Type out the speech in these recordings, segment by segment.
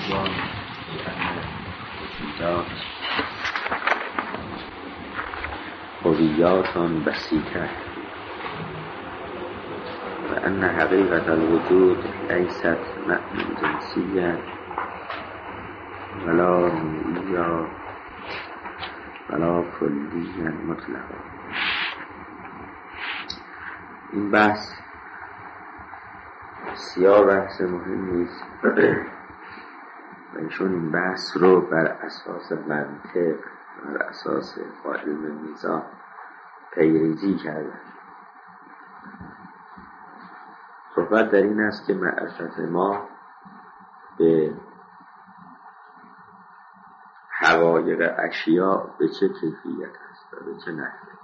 الإخوان بأن الوجودات هویات بسيطة وأن حقيقة الوجود ليست معنى جنسيا ولا نوعيا ولا كليا مطلقا. این بحث بسیار بحث مهمی است و ایشون این بحث رو بر اساس منطق، بر اساس علم میزان پیریزی کرده. صحبت در این است که معرفت ما به حقایق اشیاء به چه کیفیت است و به چه نحوه،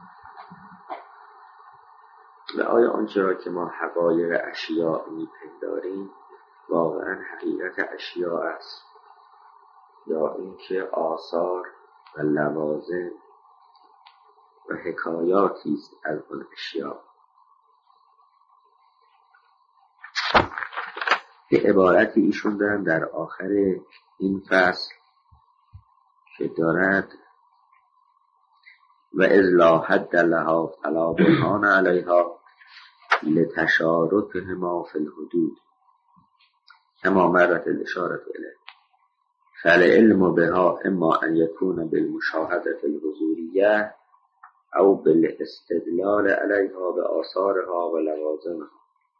و آیا آنچه را که ما حقایق اشیاء میپنداریم واقعا حقیقت اشیاء است یا اینکه آثار و لوازم و حکایاتی است از آن اشیاء. یه عبارتی ایشون دارن در آخر این فصل که دارد و اذ لا حد لها فلا برهان علیها لتشارکهما فی الحدود کما مرت الاشاره الیه فالعلم بها اما ان یکون بالمشاهده الحضوریه او بالاستدلال علیها بآثارها و لوازمها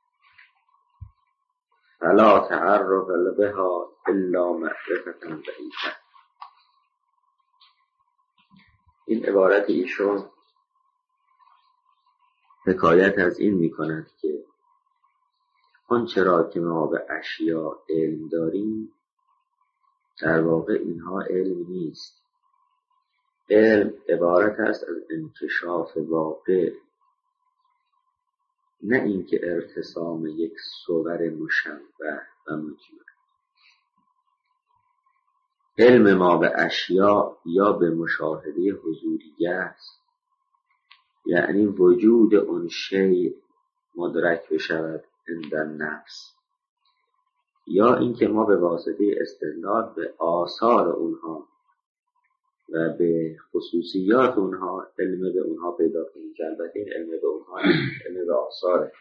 فلا تعرف بها الا معرفة بعیده. این عبارت ایشون حکایت از این میکند که آنچه را که ما به اشیاء علم داریم در واقع اینها علم نیست. علم عبارت است از انکشاف واقع، نه اینکه ارتسام یک صور مشبه و مجمل. علم ما به اشیاء یا به مشاهده حضوریه است، یعنی وجود اون شیء مدرک بشود عند النفس، یا اینکه ما به واسطه استدلال به آثار اونها و به خصوصیات اونها علم به اونها پیدا کنیم که البته این علم به اونها علم به آثاره.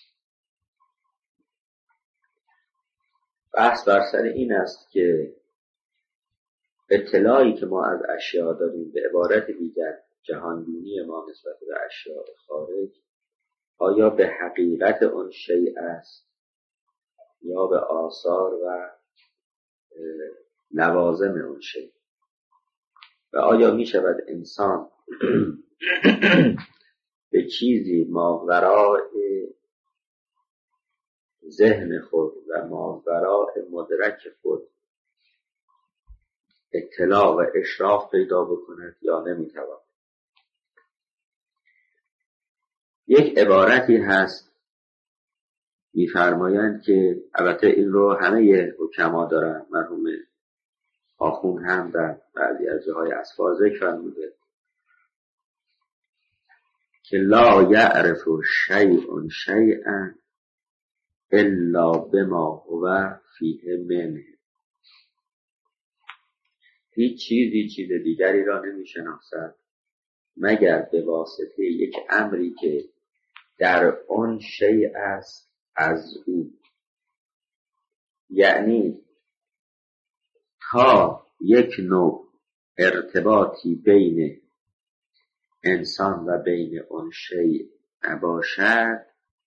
بحث بر سر این است که اطلاعی که ما از اشیاء داریم، به عبارت دیگر جهانبینی ما نسبت به اشیاء خارج، آیا به حقیقت اون شیء است یا به آثار و لوازم اون شیء، و آیا می شود انسان به چیزی ماوراء ذهن خود و ماوراء مدرک خود اطلاع و اشراف پیدا بکند یا نمی تواند. یک عبارتی هست می‌فرمایند که البته این رو همه حکما دارن، مرحوم آخوند هم در بعضی از جاهای اسفار ذکر فرموده که لا یعرف شیء شیئا الا بما هو فیه منه. هیچ چیزی چیز دیگری را نمی‌شناسد مگر به واسطه یک امری که در آن شیء است از او. یعنی تا یک نوع ارتباطی بین انسان و بین آن شیء نباشد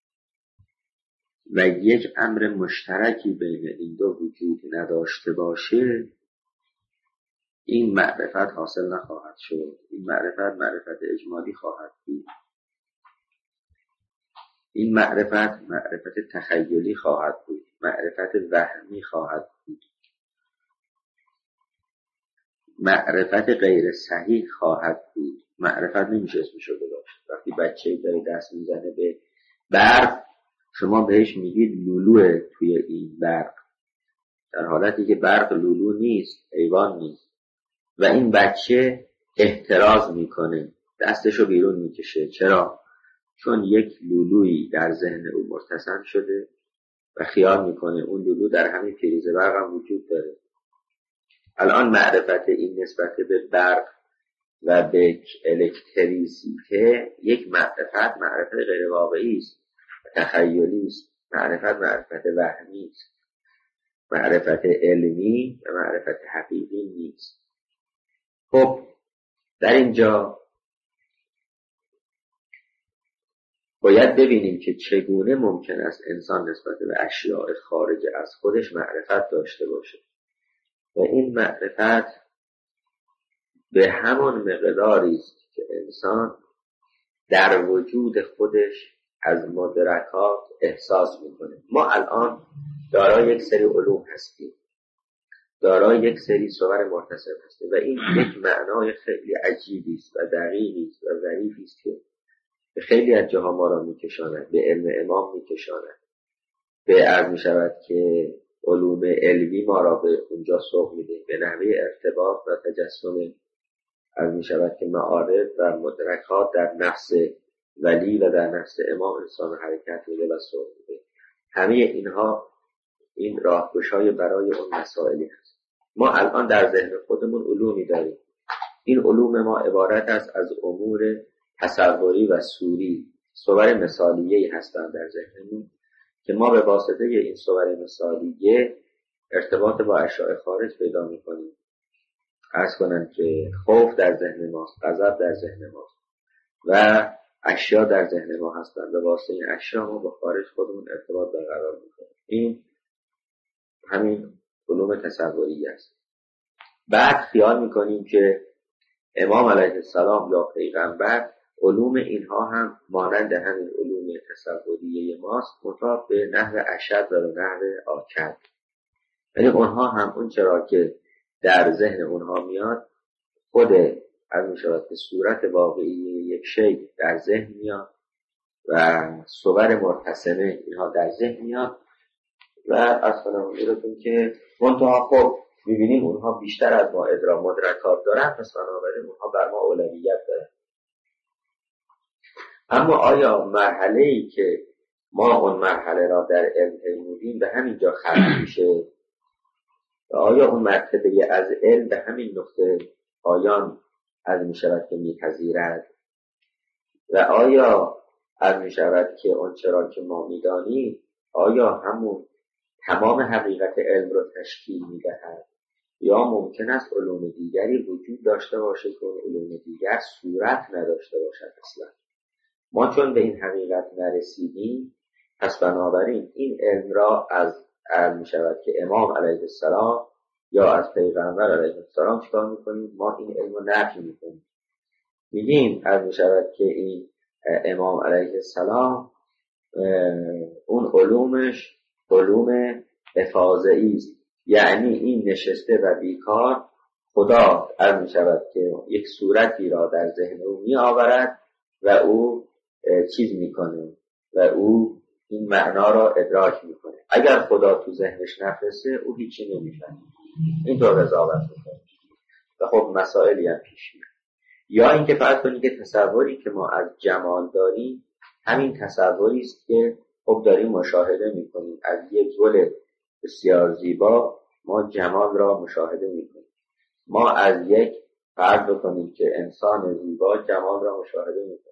و یک امر مشترکی بین این دو وجود نداشته باشه، این معرفت حاصل نخواهد شد. این معرفت اجمالی خواهد بود. این معرفت تخیلی خواهد بود، معرفت وهمی خواهد بود، معرفت غیر صحیح خواهد بود. معرفت نمیشه اسمشو گذاشت. وقتی بچه‌ای داره دست میزنه به برق، شما بهش میگید لولوه توی این برق، در حالتی که برق لولو نیست، حیوان نیست، و این بچه احتراز میکنه، دستشو بیرون میکشه. چرا؟ چون یک لولویی در ذهن او مرتسم شده و خیال میکنه اون لولو در همین پریز برق هم وجود داره الان معرفت این نسبت به برق و به الکتریسیته یک معرفت غیر واقعی است، تخیلی است. معرفت وهمی است، معرفت علمی و معرفت حقیقی نیست. خب در اینجا باید ببینیم که چگونه ممکن است انسان نسبت به اشیاء خارج از خودش معرفت داشته باشه و این معرفت به همان مقداری است که انسان در وجود خودش از مدرکات احساس میکنه. ما الان دارای یک سری علوم هستیم، دارای یک سری صور مرتسم هستیم و این یک معنای خیلی عجیبی است و دقیقی است و ظریفی است که به خیلی از جاها ما را میکشاند، به علم امام میکشاند، به عرض میشود که علوم علمی ما را به اونجا سوق میده، به نحوه ارتباط و تجسم عرض میشود که معارف و مدرکات در نفس ولی و در نفس امام انسان حرکت میده و سوق میده. همه اینها این راهگشای برای اون مسائلی هست. ما الان در ذهن خودمون علومی داریم. این علوم ما عبارت است از امور تصوری و صوری، صور مثالیه‌ای هستند در ذهنمون که ما به واسطه این صور مثالیه ارتباط با اشیاء خارج پیدا می‌کنیم. عرض کنم که خوف در ذهن ماست، غضب در ذهن ماست و اشیاء در ذهن ما هستند. به واسطه این اشیاء ما با خارج خودمون ارتباط برقرار می‌کنیم. این همین علوم تصوری است. بعد خیال می‌کنیم که امام علیه السلام یا پیغمبر علوم اینها هم مانند همین علوم تصوریه ماست، منتها به نحو اشد و به نحو آکد. یعنی اونها هم اون چرا که در ذهن اونها میاد خود از میشود که صورت واقعی یک شی در ذهن میاد و صور مرتسمه اینها در ذهن میاد و اصلا اونیرتون که منتها خب میبینیم اونها بیشتر از ما مدرکات دارن، پس بنابراین اونها بر ما اولویت دارن. اما آیا مرحله‌ای که ما اون مرحله را در علم پیمودیم به همین جا ختم میشه و آیا اون مرتبه از علم به همین نقطه پایان از میشود که میپذیرد و آیا از میشود که اون چرا که ما میدانیم آیا همون تمام حقیقت علم رو تشکیل میدهد یا ممکن است علوم دیگری وجود داشته باشه که اون علوم دیگر صورت نداشته باشد اصلا. ما چون به این حقیقت نرسیدیم پس بنابراین این علم را از میشود که امام علیه السلام یا از پیغمبر علیه السلام چکار میکنیم؟ ما این علم رو نفی میکنیم. میگیم از میشود که این امام علیه السلام اون علومش علوم افاضه‌ای است، یعنی این نشسته و بیکار خدا از میشود که یک صورتی را در ذهن او می آورد و او چیز میکنه و او این معنا را ادراک میکنه. اگر خدا تو ذهنش نفرسته او هیچی نمیفهمه، اینطور قضاوت میکنه و خب مسائلی هم پیش میاد. یا اینکه فرض کنید که تصوری که ما از جمال داریم همین تصوری است که خب داریم مشاهده میکنیم. از یک گل بسیار زیبا ما جمال را مشاهده میکنیم. ما از یک فرض بکنیم که انسان زیبا جمال را مشاهده میکنیم.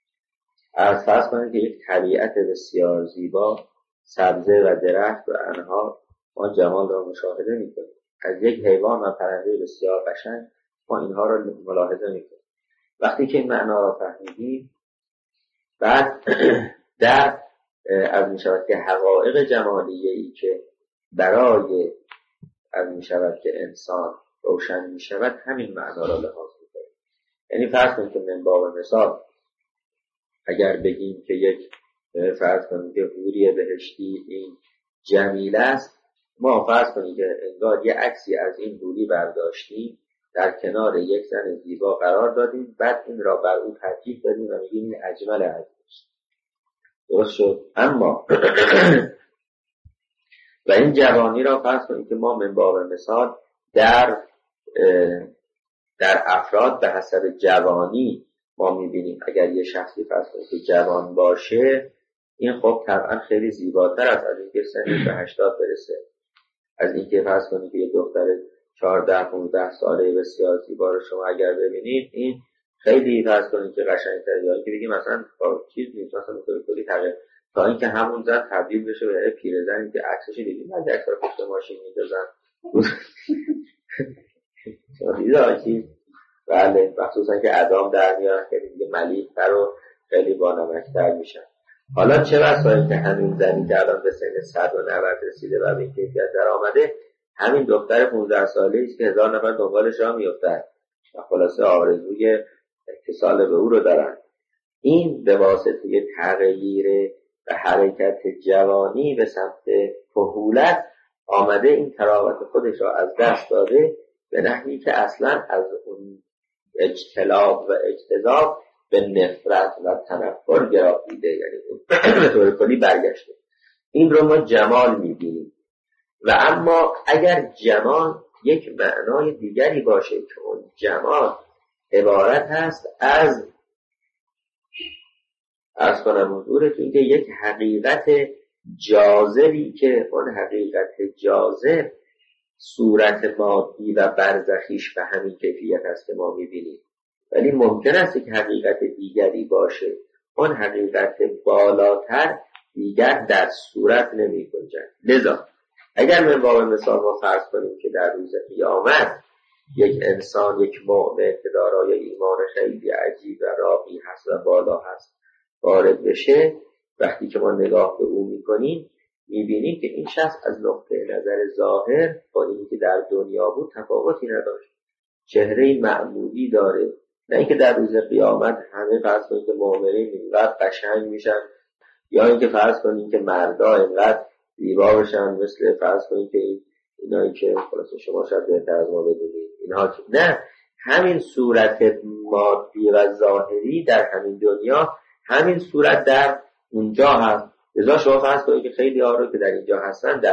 از فرض کنیم که یک طبیعت بسیار زیبا سبزه و درخت و انهار ما جمال را مشاهده میکنیم. از یک حیوان و پرنده بسیار قشنگ ما اینها را ملاحظه میکنیم. وقتی که این معنا را فهمیدیم بعد در از میشود که حقایق جمالیه‌ای که برای از میشود که انسان روشن میشود همین معنا را لحاظ میکنیم. یعنی فرض کنید که من باب مثال اگر بگیم که یک فرض کنید که حوری بهشتی این جمیل است، ما فرض کنید که انگار یه عکسی از این حوری برداشتیم در کنار یک زن زیبا قرار دادیم، بعد این را بر او ترکیب دادیم و میگیم این اجمل عزیز. درست شد؟ اما و این جوانی را فرض کنید که ما من باب مثال در افراد به حسب جوانی ما میبینیم. اگر یه شخصی فرض کنید که جوان باشه این خب طبعا خیلی زیباتر است از اینکه سنش به 80 برسه، از اینکه فرض کنید که یه دختر 14-15 ساله بسیار زیبا رو شما اگر ببینید، این خیلی فرض کنید که قشنگ‌تره، یا که بگیم مثلا با چیز نیست، مثلا به طور کلی تغییر، تا اینکه همون زن تبدیل بشه به پیرزنی که عکسش دیدیم از عکس‌ها پشت ماشین می‌ذارن. شما دیدید بله، مخصوصا که ادام در میاد خیلی دیگه ملیح‌تر و خیلی بانمک‌تر میشن. حالا چه بسایی که همین زنی که الان به سن 190 رسیده و به این کیفیت در آمده، همین دختر 15 ساله‌ای است که 1000 نفر دنبالش راه میافتن و خلاصه آرزوی اتصال به او رو دارن. این به واسطه تغییر و حرکت جوانی به سمت کهولت آمده این تراوت خودش را از دست داده، به نحوی که اصلا از اون اجتلاب و اجتذاب به نفرت و تنفر گراییده، یعنی به طور کلی برگشته. این رو ما جمال می‌بینیم. و اما اگر جمال یک معنای دیگری باشه که اون جمال عبارت هست از کنم حضورتون که یک حقیقت جاذبی که اون حقیقت جاذب صورت مادی و برزخیش به همین کیفیت هست که ما می‌بینیم، ولی ممکن است که حقیقت دیگری باشه، اون حقیقت بالاتر دیگر در صورت نمی‌گنجد. لذا اگر من با مثال ما فرض کنیم که در روز قیامت یک انسان، یک مؤمن که دارای ایمان خیلی عجیب و راقی هست و بالا هست وارد بشه، وقتی که ما نگاه به او می‌کنیم می‌بینیم که این شخص از نقطه نظر ظاهر با اینکه در دنیا بود تفاوتی نداشت. چهره معمولی داره، نه اینکه در روز قیامت همه فرض کنیم که مؤمنین اینقدر قشنگ میشن، یا اینکه فرض کنیم که مردا اینقدر زیبا بشن مثل فرض کنیم که اینایی که خلاص شما شاید بهتر از ما بدونید اینها، نه، همین صورت مادی و ظاهری در همین دنیا همین صورت در اونجا هست. لذا شما فرض کنید که خیلی ها رو که در اینجا هستن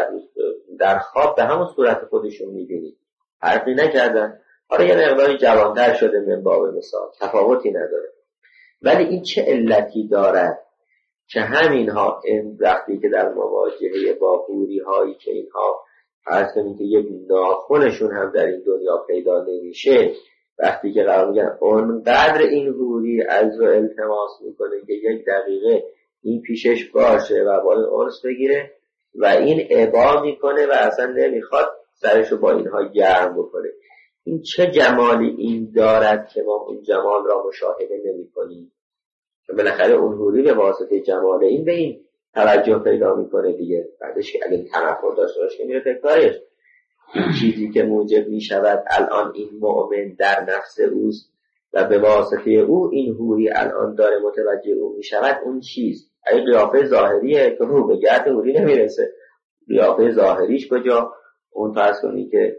در خواب به همون صورت خودشون میبینید، فرقی نکردن. حالا یه مقداری جوانتر شده من باب مثال، تفاوتی نداره. ولی این چه علتی دارد که همینها وقتی که در مواجهه با حوری هایی که اینها فرض کنید که یک ناخنشون هم در این دنیا پیدا نمیشه، وقتی که قرار میگن اونقدر این حوری عز و التماس میکنه که یک دقیقه این پیشش باشه و با این انس بگیره و این ابا میکنه و اصلا نمیخواد سرشو با اینها گرم بکنه. این چه جمالی این دارد که ما اون جمال را مشاهده نمی کنیم؟ چون بالاخره اون حوری به واسطه جمال این به این توجه پیدا میکنه دیگه. بعدش که اگه تنفر داشته باشه میره فکرش. این چیزی که موجب میشود الان این مؤمن در نفس اوست و به واسطه او این حوری الان داره متوجه او میشود، اون چیز اگه قیافه ظاهریه که رو به گرد حوری نمیرسه، قیافه ظاهریش کجا؟ اون فرض کنی که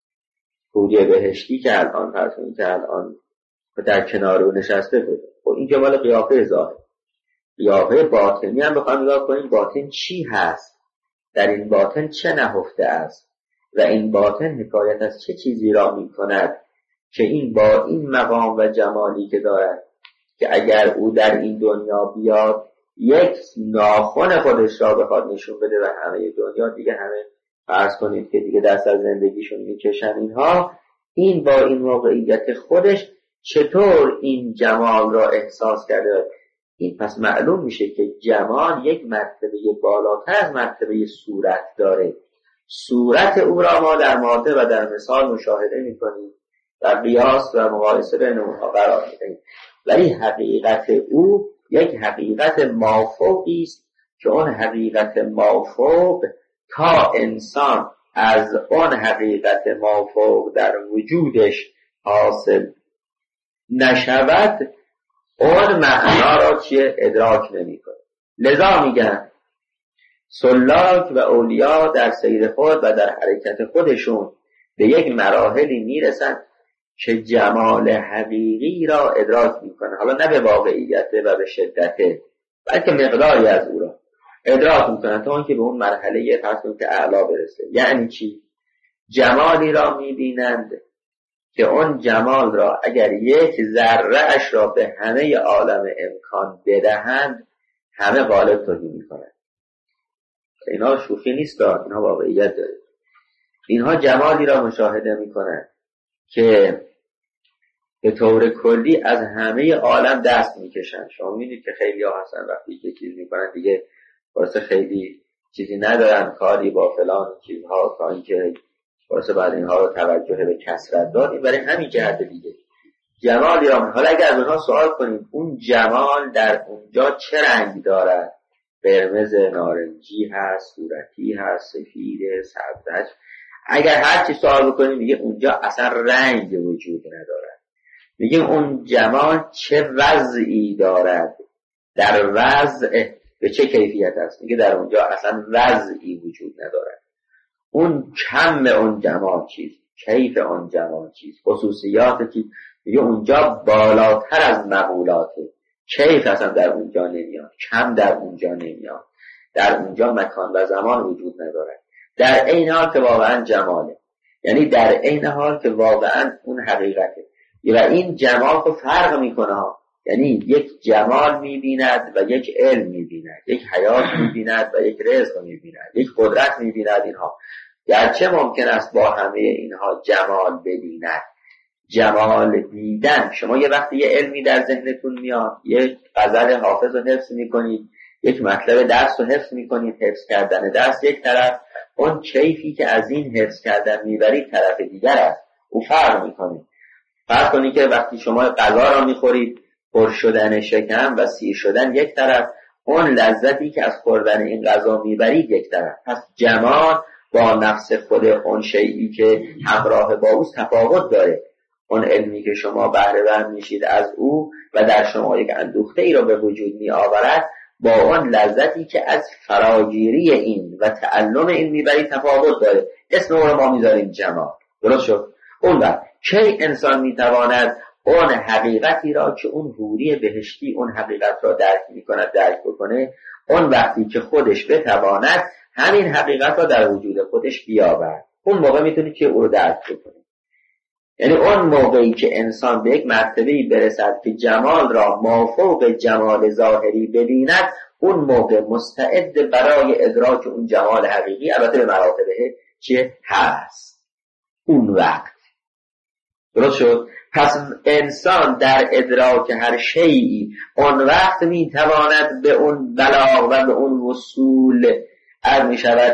حوری بهشتی که الان فرض کنی که الان در کنار او نشسته بود، و این که مال قیافه ظاهر. قیافه باطنی هم بخوام نگاه کنیم باطن چی هست، در این باطن چه نهفته است و این باطن حکایت از چه چیزی را می کند که این با این مقام و جمالی که دارد که اگر او در این دنیا بیاد یک ناخن خودش را بخواد نشون بده و همه دنیا دیگه همه فرض کنید که دیگه دست از زندگیشون میکشن اینها، این با این موقعیت خودش چطور این جمال را احساس کرده؟ این پس معلوم میشه که جمال یک مرتبه بالاتر از مرتبه صورت داره. صورت او را ما در ماده و در مثال مشاهده میکنیم و قیاس و مقایسه بین اونها قرار میدهیم، ولی حقیقت او یک حقیقت مافوقی است که اون حقیقت مافوق تا انسان از اون حقیقت مافوق در وجودش حاصل نشود اون معنا را چیه ادراک نمی‌کنه. لذا میگن سلاک و اولیا در سیر خود و در حرکت خودشون به یک مراحلی میرسن که جمال حقیقی را ادراک میکنه، حالا نه به واقعیت و به شدت، بلکه مقداری از او را ادراک میکنن تا اینکه به اون مرحله فرض که اعلا برسه. یعنی چی؟ جمالی را میبینند که اون جمال را اگر یک ذره اش را به همه عالم امکان بدهند همه غالب توهی میکنند. اینا شوخی نیست، اینا واقعیت داره. اینها جمالی را مشاهده میکنند که به طور کلی از همه عالم دست میکشن. شما میدید که خیلی ها هستن وقتی که چیز میکنن دیگه واسه خیلی چیزی ندارن کاری با فلان چیزها، تا اینکه واسه بعد اینها رو توجه به کثرت دادیم. برای همین جهت دیگه جمالی را، حالا اگر از اونها سوال کنیم اون جمال در اونجا چه رنگ دارد، قرمز، نارنجی هست، صورتی هست، سفید، سبز، اگر هر چی سوال بکنیم میگه اونجا اصلا رنگ وجود ندارد. میگیم اون جمال چه وضعی دارد، در وضع به چه کیفیت است، میگه در اونجا اصلا وضعی وجود ندارد. اون کم اون جمال چیز، کیف اون جمال چیز، خصوصیات چیز، میگه اونجا بالاتر از مقولاته. کیف اصلا در اونجا نمیاد، کم در اونجا نمیاد، در اونجا مکان و زمان وجود ندارد، در عین حال که واقعا جماله، یعنی در عین حال که واقعا اون حقیقته. و این جمال رو فرق میکنه ها، یعنی یک جمال میبیند و یک علم میبیند، یک حیات میبیند و یک رزق میبیند، یک قدرت میبیند. اینها گرچه ممکن است با همه اینها جمال ببیند. جمال دیدن، شما یه وقتی یه علمی در ذهنتون میاد، یک غزل حافظ رو حفظ میکنید، یک مطلب درس رو حفظ میکنید، حفظ کردن درس یک طرف، اون کیفی که از این حفظ کردن میبرید طرف دیگر است، او فرق میکنه. فرض کنید که وقتی شما غذا را میخورید، پر شدن شکم و سیر شدن یک طرف، اون لذتی که از خوردن این غذا میبرید یک طرف. پس جمال با نفس خود اون شیئی که همراه با اوست تفاوت داره. اون علمی که شما بهره مند میشید از او و در شما یک اندوخته ای را به وجود می آورد، با اون لذتی که از فراگیری این و تعلم این میبرید تفاوت داره. اسم اون رو ما میذاریم جمال. درست شد؟ اون وقت کی انسان میتواند اون حقیقتی را که اون حوری بهشتی اون حقیقت را درک میکند درک بکنه؟ اون وقتی که خودش بتواند همین حقیقت را در وجود خودش بیاورد، اون موقع میتونی که او رو درک بکنه. یعنی اون موقعی که انسان به یک مرتبه‌ای برسد که جمال را مافوق جمال ظاهری ببیند، اون موقع مستعد برای ادراک اون جمال حقیقی، البته به مراتبه چه هست اون وقت. درست شد؟ پس انسان در ادراک هر شیئی اون وقت میتواند به اون بلاغ و به اون وصول عرض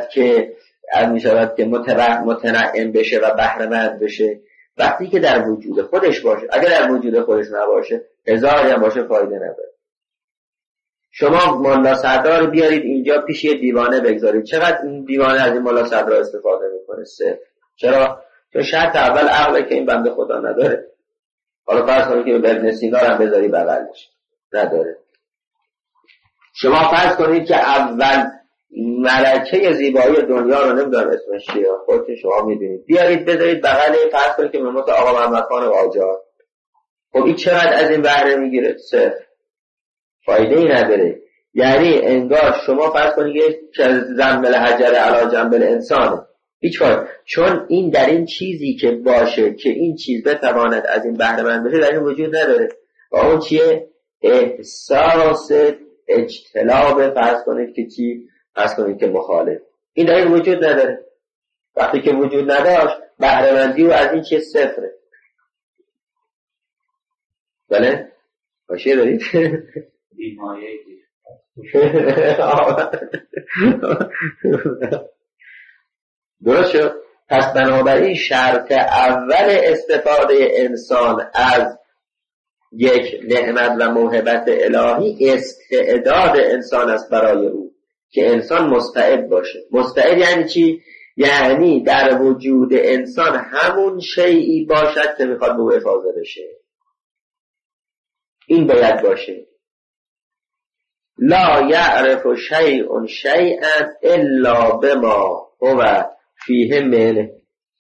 میشود که متنعم بشه و بهره مند بشه وقتی که در وجود خودش باشه. اگر در وجود خودش نباشه، هزاری هم باشه فایده نداره. شما ملا صدرا بیارید اینجا پیش یه دیوانه بگذارید، چقدر این دیوانه از این ملا صدرا استفاده میکنه؟ صفر. چرا؟ چون شرط اول عقله که این بنده خدا نداره. حالا فرض کنید که به ابن سینا هم بذاری بغلش، نداره. شما فرض کنید که اول ملکه زیبایی دنیا رو نمیدونم اسمش چیه، خودتون شما میدونید، بیارید بذارید بغل، فرض کنید که مثل آقا محمد خان قاجار. خب این چقدر از این بهره میگیره؟ صفر. فایده ای نداره. یعنی انگار شما فرض کنید که زنبل حجر علی جنبل انسانه، هیچ فایده، چون این در این چیزی که باشه که این چیز بتواند از این بهره مند بشه در این وجود نداره. و اون چیه؟ احساس اجتناب. فرض کنید که چی؟ فرض کنید که مخالف، این در این وجود نداره. وقتی که وجود نداشت بهره مندی و از این چیه؟ صفره. بله؟ باشه دارید؟ بیمایه درست شد؟ پس بنابراین شرط اول استفاده انسان از یک نعمت و موهبت الهی استعداد انسان است برای او، که انسان مستعد باشه. مستعد یعنی چی؟ یعنی در وجود انسان همون شیئی باشد که میخواد به او افاضه بشه. این باید باشه. لا یعرف شیء شیئا الا بما هو فیه منه.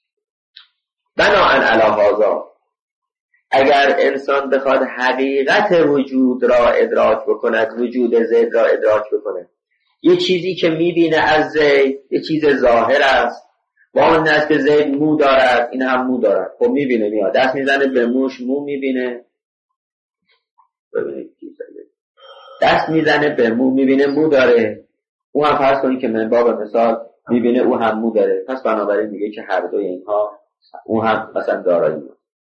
بناءً علی هذا، اگر انسان بخواد حقیقت وجود را ادراک بکند، وجود زید را ادراک بکند، یه چیزی که میبینه از زید یه چیز ظاهر است. با اون است که زید مو دارد، این هم مو دارد. خب میبینه، میاد دست میزنه به موش، مو میبینه. ببینید دست میزنه به مو، میبینه مو داره. اون هم فرض کنید که من باب مثال میبینه او هم مو داره، پس بنابراین میگه که هر دوی اینها، اون هم مثلا دارایی.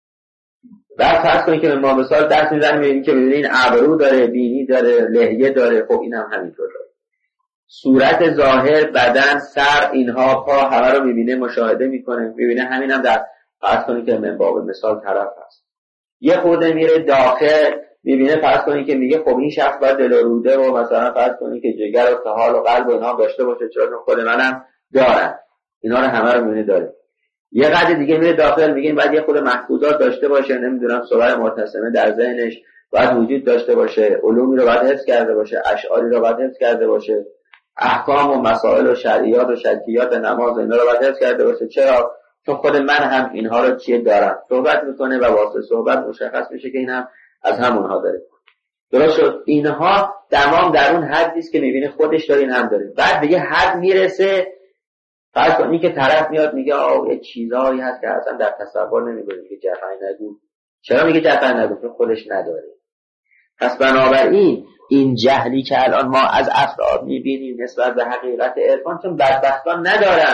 بعد فرض کنید که ما مثال دست میزنیم میبینیم که این ابرو داره، بینی داره، لحیه داره، خب این هم همینطور داره. صورت ظاهر، بدن، سر، اینها، پا، همه رو میبینه، مشاهده میکنه، میبینه. همین هم در فرض کنید که من باب مثال طرف هست. یه خورده میره داخل، میبینه، فرض کنید که میگه خب این شخص باید دل و روده و مثلا فرض کنید که جگر و طحال و قلب و اینها داشته باشه، چرا خود منم دارم. اینا رو همه رو میبینه داره. یه قدر دیگه میره داخل، میگیم بعد یه خود محفوظات داشته باشه، نمیدونم صور معتصمه در ذهنش باید وجود داشته باشه، علومی رو باید حفظ کرده باشه، اشعاری رو باید حفظ کرده باشه، احکام و مسائل و شرعیات و شرکیات نماز اینا رو باید حفظ کرده باشه. چرا؟ چون خود من هم اینها رو چیه دارم. صحبت میکنه و واسه صحبت مشخص میشه که این هم از همونها داره. درست شد؟ اینها تمام در اون حدی است که میبینه خودش داره، این هم داره. بعد دیگه حد میرسه، فرض کنید که طرف میاد میگه یه چیزایی هست که اصلا در تصور نمی‌کنه، میگه جفای نگو. چرا میگه جفای نگو؟ چون خودش نداره. پس بنابراین این جهلی که الان ما از افراد میبینیم نسبت به حقیقت عرفان، چون بدبختان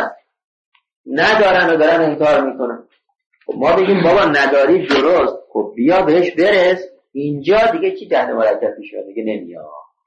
ندارن و دارن انکار میکنن. خب ما بگیم بابا نداری درست، خب بیا بهش برس. اینجا دیگه چی جهل مرکب پیش میاد؟ میگه نمیاد،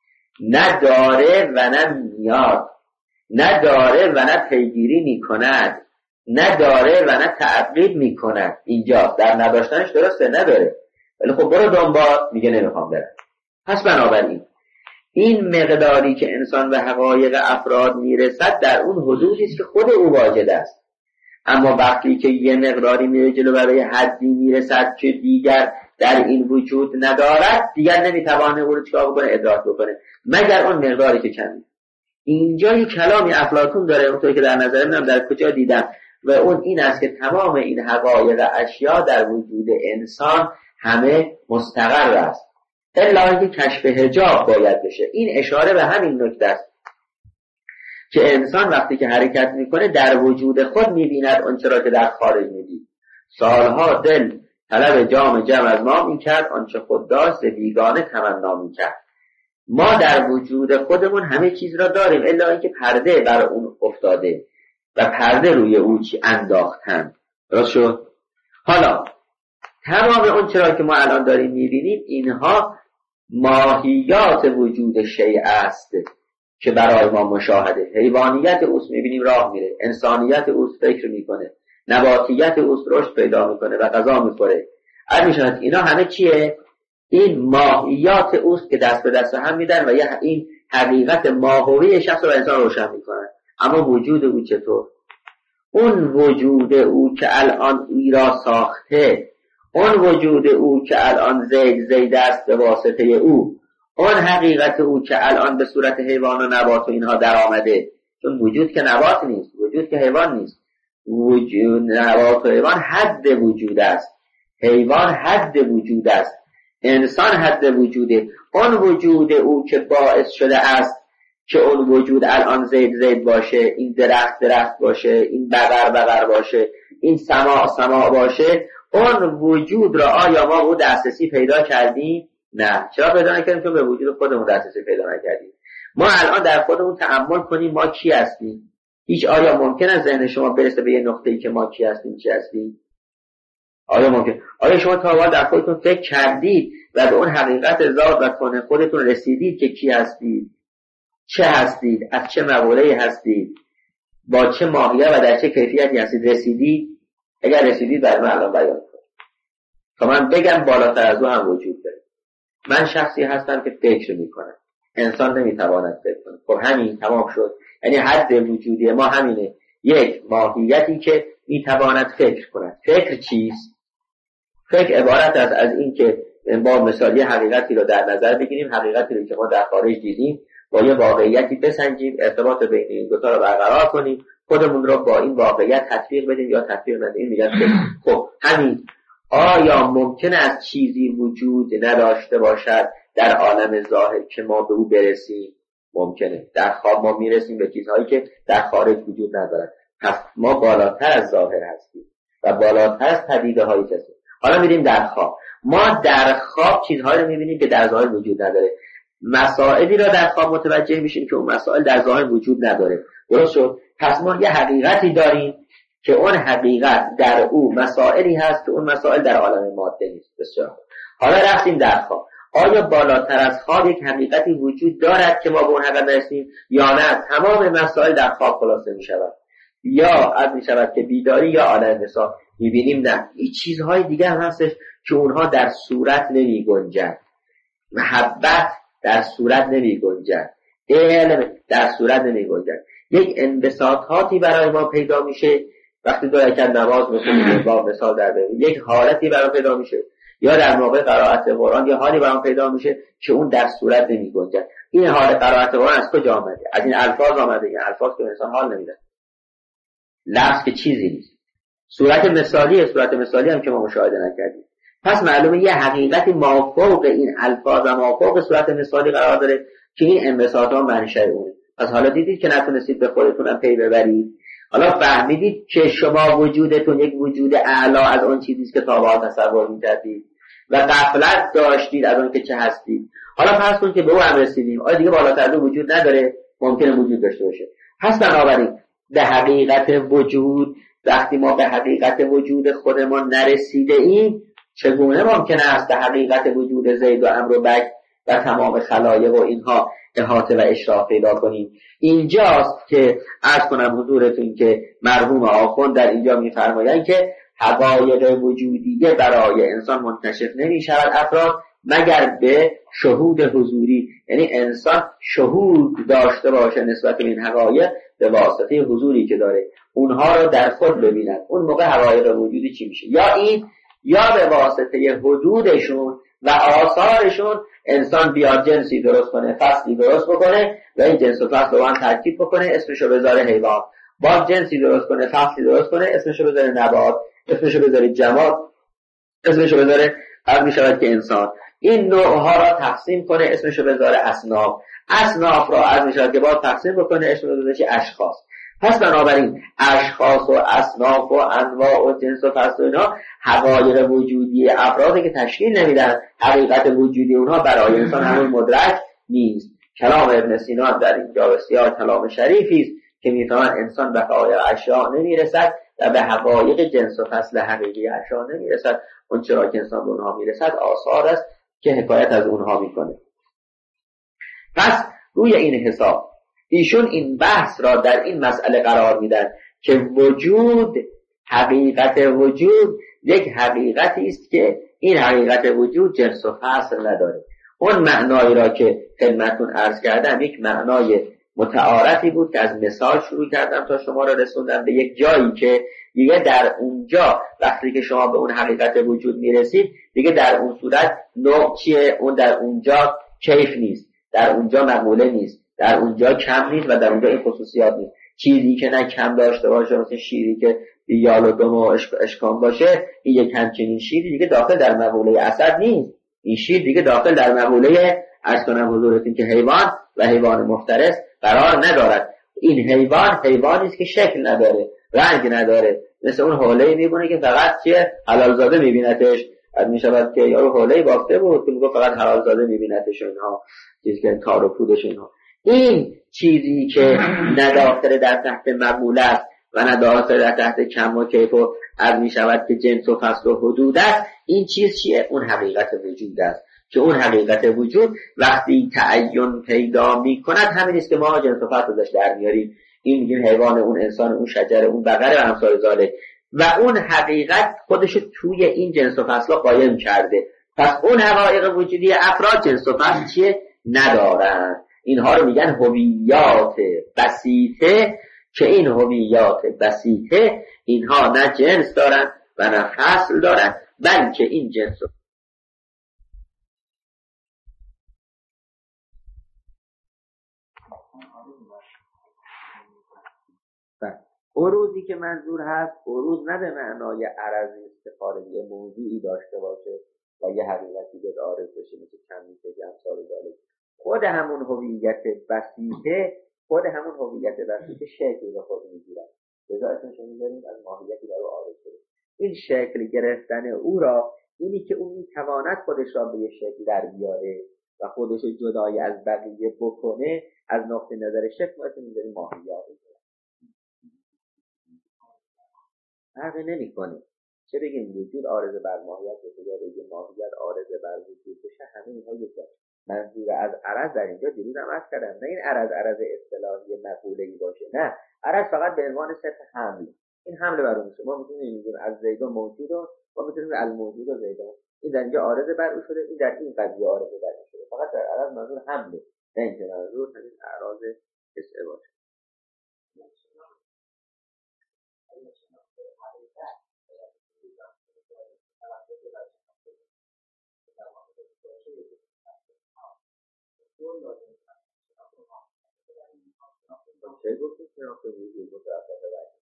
نداره و نه میاد، نداره و نه پیگیری میکند، نداره و نه تعقیب میکند. اینجا در نداشتنش درسته، نداره، ولی خب برو دنبال، میگه نمیخوام برم. پس بنابراین این مقداری که انسان به حقایق افراد میرسد در اون حدودی است که خود او واجد است. اما وقتی که یه مقداری میره جلو برای حدی میرسد که دیگر در این وجود ندارد، دیگر نمیتوانه او رو چیکار بکنه؟ ادراک بکنه، مگر اون مقداری که کمی. اینجا یک کلامی افلاطون داره، اونطوری که در نظر من در کجا دیدم، و اون این است که تمام این حقایق اشیا در وجود انسان همه مستقر است، الا اینکه کشف حجاب باید بشه. این اشاره به همین نکته است که انسان وقتی که حرکت میکنه در وجود خود میبیند آنچه را که در خارج میدید. سالها دل طلب جام جم از ما میکرد، آنچه خود داشت بیگانه تمنا میکرد. ما در وجود خودمون همه چیز را داریم، الا اینکه پرده بر اون افتاده و پرده روی او چی انداختن. درست شد؟ حالا تمام اون چرا که ما الان داریم میبینیم، اینها ماهیات وجود شیء است که برای ما مشاهده. حیوانیت اوست، میبینیم راه میره، انسانیت اوست فکر میکنه، نباتیت اوست رشد پیدا میکنه و غذا میخوره. میشود اینا همه چیه؟ این ماهیات اوست که دست به دست هم میدن و این حقیقت ماهوی شخص و انسان روشن میکنن. اما وجود او چطور؟ اون وجود او که الان ای را ساخته، اون وجود او که الان زید است به واسطه او، اون حقیقت او که الان به صورت حیوان و نبات و اینها در آمده. چون وجود که نبات نیست، وجود که حیوان نیست، وجود نبات و حیوان حد وجود است، حیوان حد وجود است، انسان حد وجوده. اون وجود او که باعث شده است که اون وجود الان زید باشه، این درخت باشه، این بقر باشه، این سما باشه، اون وجود را آیا ما او دسترسی پیدا کردیم؟ نه. چرا پیدا نکردیم؟ چون به وجود خودمون دسترسی پیدا نکردیم. ما الان در خودمون تأمل کنیم ما کی هستیم. هیچ آیا ممکن است ذهن شما برسه به یه نقطه‌ای که ما کی هستیم، چی هستیم؟ آیا ممکن؟ آیا شما تا حالا در خودتون فکر کردید و به اون حقیقت ذات و کون خودتون رسیدید که کی هستید؟ چه هستید؟ از چه مقوله‌ای هستید؟ با چه ماهیت و در چه کیفیتی هستید؟ رسیدید؟ اگر رسیدید برای من الان بیان کنید تا من بگم بالاتر از او هم وجود داره. من شخصی هستم که فکر میکنم، انسان نمیتواند فکر کنه. خب همین تمام شد. یعنی حد وجودی ما همینه، یک ماهیتی که میتواند فکر کند. فکر چیست؟ فکر عبارت است از این که با مثالی حقیقتی رو در نظر بگیریم، حقیقتی رو که ما در خارج دیدیم با یه واقعیتی بسنجیم، ارتباط بین این دو تا رو برقرار کنیم، خودمون رو با این واقعیت تطبیق بدیم یا تطبیق ندیم. میگن خب همین. آیا ممکن است چیزی وجود نداشته باشد در عالم ظاهر که ما به او برسیم؟ ممکنه. در خواب ما میرسیم به چیزهایی که در خارج وجود ندارد. پس ما بالاتر از ظاهر هستیم و بالاتر از پدیده هایی هستیم. حالا میریم در خواب. ما در خواب چیزهایی رو میبینیم که در ظاهر وجود نداره. مسائلی را در خواب متوجه میشیم که اون مسائل در ظاهر وجود نداره. درست شد؟ پس ما یه حقیقتی داریم که اون حقیقت در او مسائلی هست که اون مسائل در عالم ماده نیست. بسیار حالا رفتیم در خواب. آیا بالاتر از خواب یک حقیقتی وجود دارد که ما به اون حقیقت برسیم یا نه تمام مسائل در خواب خلاصه می شود؟ یا عرض می شود که بیداری یا عالم حساب می بینیم نه این چیزهای دیگه هم هستش که اونها در صورت نمی گنجند. محبت در صورت نمی گنجند، علم در صورت نمی گنجند. یک انبساطاتی برای ما پیدا میشه وقتی دو رکعت نماز میخونیم با مثال در ببینیم، یک حالتی برای پیدا میشه یا در موقع قرائت قرآن یا حالی برای پیدا میشه که اون در صورت نمی گنجند. این حال قرائت قرآن از کجا آمده؟ از این الفاظ آمده. این الفاظ که انسان حال نمیده، لفظ که چیزی نیست، صورت مثالی هم که ما مشاهده نکردیم. پس معلومه یه حقیقتی مافوق این الفاظ و مافوق صورت مثالی قرار داره که این انبساطات منشأ اونه. پس حالا دیدید که نتونستید به خودتونم پی ببرید، حالا فهمیدید که شما وجودتون یک وجود اعلی از اون چیزی است که تا به تصور می‌کردید و غفلت داشتید از اون که چه هستید. حالا فرض کنید که به اون رسیدیم، آیا دیگه بالاتر وجود نداره؟ ممکنه وجود داشته باشه. پس بنابراین به حقیقت وجود، وقتی ما به حقیقت وجود خودمان نرسیده ایم، چگونه ممکنه است به حقیقت وجود زید و عمرو و بکر و تمام خلایق و اینها احاطه و اشراف پیدا کنیم؟ اینجاست که عرض کنم حضورتون که مرحوم آخوند در اینجا می‌فرمایند که حقایق وجودیه برای انسان منکشف نمی‌شود افراد مگر به شهود حضوری، یعنی انسان شهود داشته باشه نسبت به این حقایق به واسطه حضوری که داره، اونها رو در خود ببیند. اون موقع حقایق وجودی چی میشه؟ یا این یا به واسطه حدودشون و آثارشون انسان بیاد جنسی درست کنه، فصلی درست بکنه و این جنس و فصل رو هم ترکیب بکنه، اسمشو بذاره حیوان. باز جنسی درست کنه، فصلی درست کنه، اسمشو بذاره نبات، اسمشو بذاره جماد، اسمشو بذاره هر میشود که انسان. این نوعها را تقسیم کنه، اسمشو بذاره اصناف. اصناف را از میشود که باز تقسیم بکنه، اسمشو بذاره اشخاص. پس بنابراین اشخاص و اصناف و انواع و جنس و فصل و اینا حقایق وجودی افرادی که تشکیل نمیدن، حقیقت وجودی اونها برای انسان همون مدرک نیست. کلام ابن سینا در اینجا بسیار کلام شریفی است که میفهمن انسان به حقایق اشیاء نمیرسد و به حقایق جنس و فصل حقیقی اشیاء نمیرسد. اون چرا که انسان به اونها میرسد آثار است که حکایت از اونها میکنه. پس روی این حساب ایشون این بحث را در این مسئله قرار میدن که وجود، حقیقت وجود یک حقیقتی است که این حقیقت وجود جنس و فصل نداره. اون معنایی را که خدمتتون عرض کردم یک معنای متعارفی بود که از مثال شروع کردم تا شما را رسوندم به یک جایی که دیگه در اونجا وقتی که شما به اون حقیقت وجود میرسید دیگه در اون صورت نوع چیه؟ اون در اونجا کیف نیست، در اونجا مقوله نیست، در اونجا کم نیست و در اونجا این خصوصیات نیست. چیزی که نه کم داشته باشه، مثل شیری که بیال و دم و اشکام باشه، این یک همچنین شیری دیگه داخل در مقوله اسد نیست. این شیر دیگه داخل در مقوله عرض کنم حضورتون که حیوان و حیوان مفترس قرار ندارد. این حیوانی است که شکل نداره، رنگ نداره، مثل اون حوله میبونه که فقط چیه حلال زاده میبینتش. از میشود که یارو حوله بافته بود که میگه فقط حلال زاده میبینتش و اینها، چیزی که تار و پودش اینها. این چیزی که نداخل در تحت مقوله است و نداخل در تحت کم و کیف و از میشود که جنس و فصل و حدود است، این چیز چیه؟ اون حقیقت وجود است که اون حقیقت وجود وقتی تعین پیدا میکند همین است که ما جنس و فصل ازش در میاریم. این میگیم حیوان، اون انسان، اون شجره، اون بقره و امثال ذالک، و اون حقیقت خودشو توی این جنس و فصل قایم کرده. پس اون حقایق وجودی افراد جنس و فصل چیه؟ ندارن. اینها رو میگن هویات بسیطه، که این هویات بسیطه اینها نه جنس دارن و نه فصل دارن، بلکه این جنس عروضی که منظور هست، عروض نه به معنای عرضی است که خارجی موضوعی داشته باشه و یه حقیقتی به عارض بشه مثل کمیته جمسال داره. خود همون هویت بسیطه شکل به خود میگیرد. لذا اسمش میذاریم از ماهیتی در عارض شده. این شکل گرفتن او را، اینی که اون میتواند خودش را به یه شکل در بیاره و خودش جدای از بقیه بکنه، از نقطه نظر شکل ما میذاریم ماهیت. فرقی نمیکنه چه بگیم وجود عارض بر ماهیت بشه یا بگیم ماهیت عارض بر وجود بشه، همه اینها یک منظور از عرض در اینجا دیروز هم عرض کردم، نه این عرض اصطلاحی مقوله‌ای باشه، نه عرض فقط به عنوان صرف حمل، این حمل بر اون میشه. ما میتونیم بگیم از زیدون موجود و ما میتونیم الموجود و زیدون، این در اینجا عارض بر او شده، این در این قضیه عارض بر او شده، فقط در عرض منظور حمله، نه اینکه منظور همین اعراض اسم باشه. چه گفتید که آخه وجود متعدد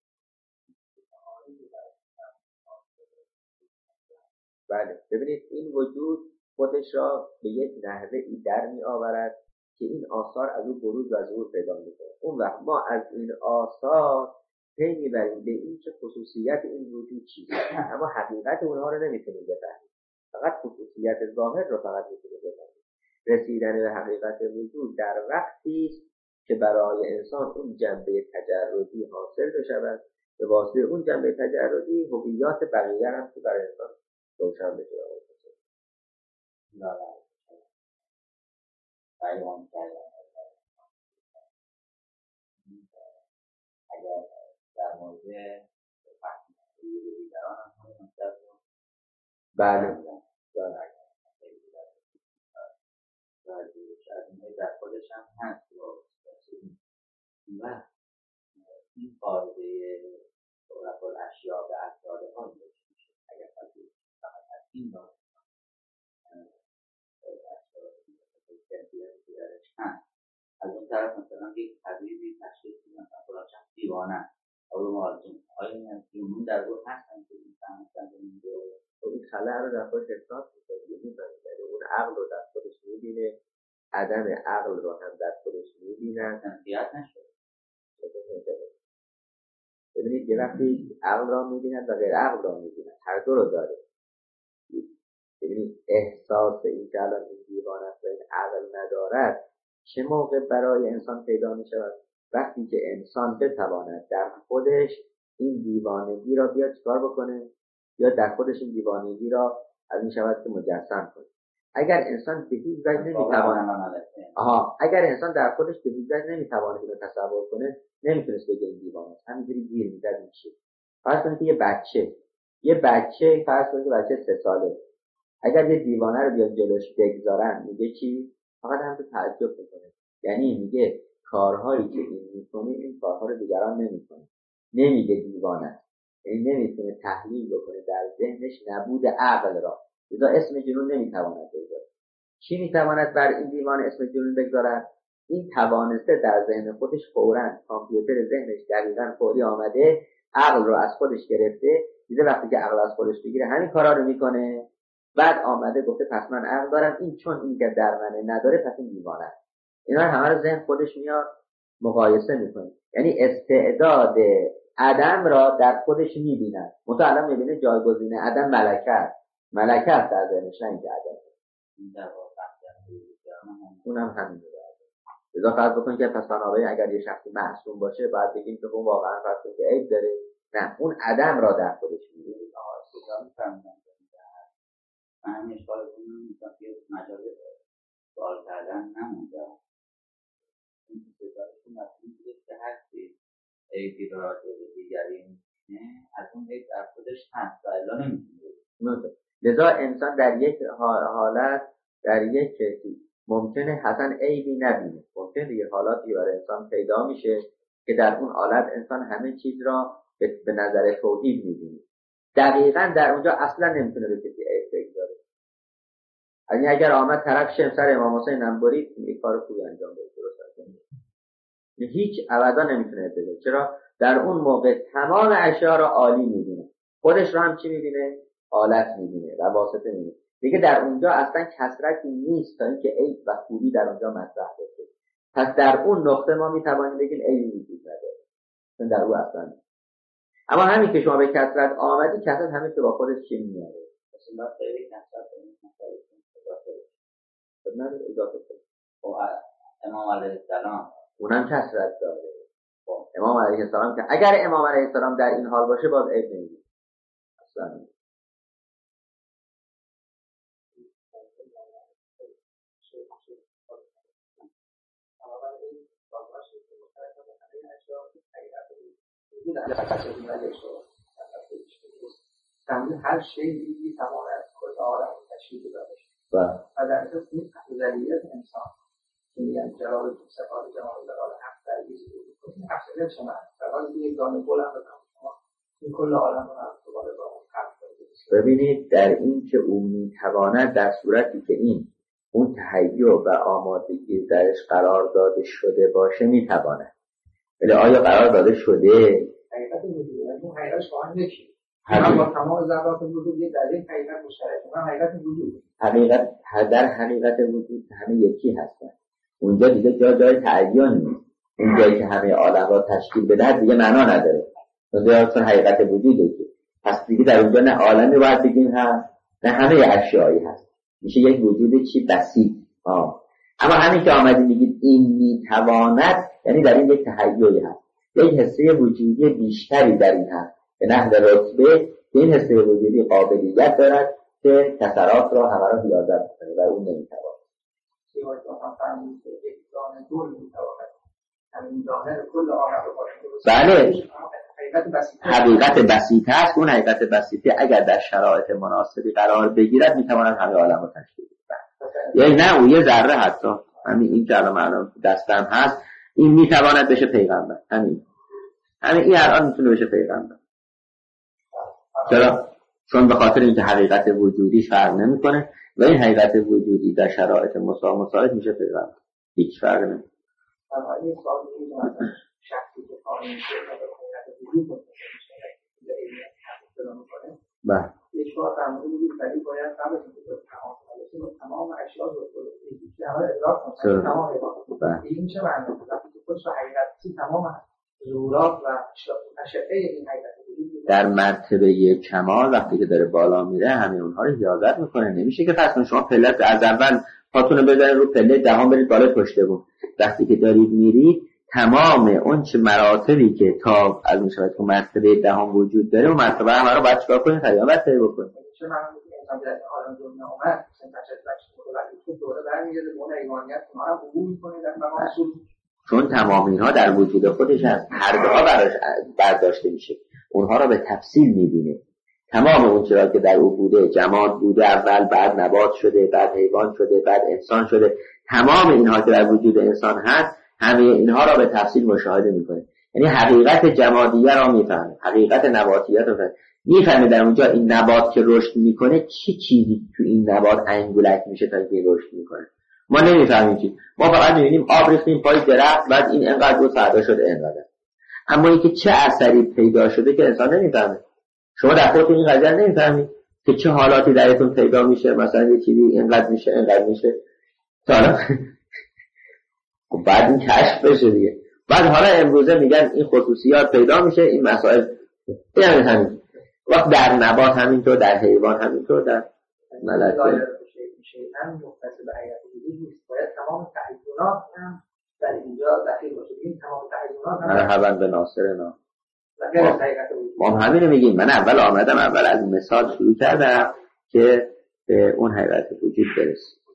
بله ببینید این وجود خودش را به یک نحوه ای در می آورد که این آثار از او بروز و ظهور پیدا میکنه. اون وقت ما از این آثار پی میبریم به این که خصوصیت این وجود چیزی، اما حقیقت اونها رو نمیتونیم بفهمیم، فقط خصوصیت ظاهر رو فقط میتونیم بفهمیم. رسیدن به حقیقت وجود در وقتی است که برای انسان اون جنبه تجردی حاصل بشود، به واسطه اون جنبه تجردی هویت بقیه هم که برای انسان روشن بشه. اگر در مورد دیگران هم بله در خودش هم هست و این قاعده رفع الاشیاء به افرادها میشه. اگر فقط از این داره از اون طرف مثلا یک طبیبی تشخیص میدن مثلا چند دیوانه او مارجون آیا این جنون در بود هستن که میفهمن این خلأ رو در خودش احساس میکنه، اون عقل رو در خودش میبینه، عدم عقل رو هم در خودش میبینن، تنفیت نشد. ببینید یه وقتی عقل را میبینن و غیر عقل را میبینن، هر دو رو داره. ببینید احساس این که الان این دیوانه است و این عقل ندارد چه موقع برای انسان پیدا می شود؟ وقتی که انسان بتواند در خودش این دیوانگی را بیاد چکار بکنه یا در خودش این دیوانگی را از می شود که مجسم کنه. اگر انسان به هیچ وجه نمیتواند اگر انسان در خودش به هیچ وجه نمیتواند اینو تصور کنه، نمیتونست بگه این دیوانه است، همینجوری گیر میداد این چیه. فرض کنید که یه بچه فرض کنید که بچه 3 ساله اگر یه دیوانه رو بیاد جلوش بگذارن میگه چی؟ فقط هم تو تعجب میکنه، یعنی میگه کارهایی که این میکنه این کارها رو دیگران نمیکنه، نمیگه دیوانه است، یعنی نمیتونه تحلیل بکنه در ذهنش نبود عقل را، لذا اسم جنون نمیتواند بگذاره. چی میتواند بر این دیوانه اسم جنون بگذارد؟ این توانسته در ذهن خودش فوراً کامپیوتر ذهنش دقیقاً فوری آمده عقل رو از خودش گرفته، دیگه وقتی که عقل از خودش بگیره همین کارا رو میکنه، بعد آمده گفته پس من عقل دارم، این چون این که در من نداره پس این دیوانه است. اینا همه رو ذهن خودش میاد مقایسه میکنه، یعنی استعداد عدم را در خودش میبیند. متعلم میبینه جایگزین عدم ملکه است در ذهنش، نه اینکه عدم. اونم همینه. لذا فرض بکنید که پس بنابراین اگر یه شخصی معصوم باشه باید بگیم که اون واقعا فرض کنید که عیب داره، نه اون عدم را در خودش میبینه. من همین اشکال کنم میتونم که مجال سوال کردن نمونده این ستارشون مسئول بوده که هستی ایدی را راجع به دیگری میکنه از اون عیب در خودش هست و الا نمیتونه. لذا انسان در یک حالت در یک ممکنه حسن عیبی نبینه، ممکنه یه حالاتی برای انسان پیدا میشه که در اون حالت انسان همه چیز را به نظر توحید میبینه، دقیقاً در اونجا اصلا نمیتونه به کسی عیب بگذاره. یعنی اگر آمد طرف سر امام حسین هم برید این کار خوبی انجام بده، درست انجام بده، هیچ ابدا نمیتونه بده. چرا؟ در اون موقع تمام اشیاء را عالی میبینه، خودش را هم چی میبینه؟ حالت میبینه و واسطه میبینه. دیگه در اونجا اصلا کثرتی نیست تا اینکه عیب و خوبی در اونجا مطرح بشه. پس در اون نقطه ما میتوانیم بگیم عیبی وجود نداره، چون در اون اصلا نیست. اما همین که شما به کثرت آمدی، کثرت همین که با خودش چی میاره؟ مثلا خیلی کثرت اضافه کنید. امام علیه السلام اونم کثرت داره. امام علیه السلام که اگر امام علیه السلام در این حال باشه باز عیب نمی‌بینه. ثانیه. هر شیء تماما کل عالم تشکیل داده و در اساس این افضلیت انسان که میگن جلال صفات جمال جلال حق در بیز این افضلیت شما جلال یک دانه بلند شما این کل عالم رو هم دوباره با اون حق داده. ببینید در این که او میتواند در صورتی که این اون تهیع و آمادگی درش قرار داده شده باشه میتواند، ولی آیا قرار داده شده؟ حقیقت وجود اون حقیقت شما یکی هم با تمام ذرات وجود یک در یک حقیقت مشترک هم حقیقت وجود حقیقت در حقیقت وجود همه یکی هستن. اونجا دیگه جای تعین نیست. اون جایی که همه عالم را تشکیل بده دیگه معنا نداره. اونجا اصلا حقیقت وجوده که پس دیگه در اونجا نه عالمی باید بگیم هست نه همه اشیایی هست. میشه یک وجود چی بسیط. اما همین که آمدی میگید این میتواند یعنی در این یک تهیعی هست. یک حسه وجودی بیشتری در این هست به نحو رتبه که این حسه وجودی قابلیت دارد که کسرات را همه را حیازت کنه و اون نمیتواند. بله حقیقت بسیطه است. اون حقیقت بسیطه اگر در شرایط مناسبی قرار بگیرد میتواند همه عالم رو تشکیل بده. یعنی نه اون یه ذره حتی همین این که الان دستم هست این میتواند بشه پیغمبر. همین این الان میتونه بشه پیغمبر. چرا؟ چون به خاطر اینکه حقیقت وجودیش فرق نمیکنه و این حقیقت وجودی در شرایط مساعد میشه پیغمبر. هیچ فرق نمیکنه. این سوالی که شخصی که قانون شده به حقیقت وجود میکنه بله یک بار تعمل وجود ولی باید قبل از اینکه تمام اشیاء رو که همه ادراک کنه تمام ادراک این چه معنی وقتی که خودش حقیقتی تمام ظهورات و اشعه این حقیقت در مرتبه کمال وقتی که داره بالا میره همه اونها رو حیازت میکنه. نمیشه که فرض کنید شما پله از اول پاتونو بذارید رو پله دهم برید بالا پشتبون. وقتی که دارید میرید تمام اون چه مراتبی که تا از میشود که مرتبه دهم وجود داره و مرتبه همه رو باید چیکار کنید؟ حیازت بکنید. چون من انسان در عالم دنیا اومد مثلا بچه‌ش ولی تو دوره برمیگرده به اون ایمانیت ما رو عبور می‌کنه در مقام اصول چون تمام اینها در وجود خودش هست. هر دو براش برداشته میشه. اونها را به تفصیل می‌بینه. تمام اون چیزا که در او بوده، جماد بوده اول، بعد نبات شده، بعد حیوان شده، بعد انسان شده، تمام اینها که در وجود انسان هست همه اینها را به تفصیل مشاهده میکنه. یعنی حقیقت جمادیه را میفهمه، حقیقت نباتیت را میفهمه. در اونجا این نبات که رشد میکنه چی چیزی تو این نبات انگولک میشه تا اینکه رشد میکنه ما نمیفهمیم چی. ما فقط میبینیم آب ریختیم پای درخت بعد این انقدر بود فردا شده انقدر. اما اینکه چه اثری پیدا شده که انسان نمیفهمه. شما در خودتون این قضیه نمیفهمید که چه حالاتی درتون پیدا میشه، مثلا یه چیزی اینقدر میشه انقدر میشه تا حالا بعد این کشف بشه دیگه. بعد حالا امروزه میگن این خصوصیات پیدا میشه این مسائل یعنی همین وقت در نبات همینطور، در حیوان همینطور، در ملکه میشه هم مختص به حیات وجود نیست. باید تمام تعیینات هم در اینجا دخیل باشه. این تمام تعیینات هم مرحبا به ناصرنا. ما همین میگیم. من اول آمدم اول از مثال شروع کردم که به اون حقیقت وجود برسیم.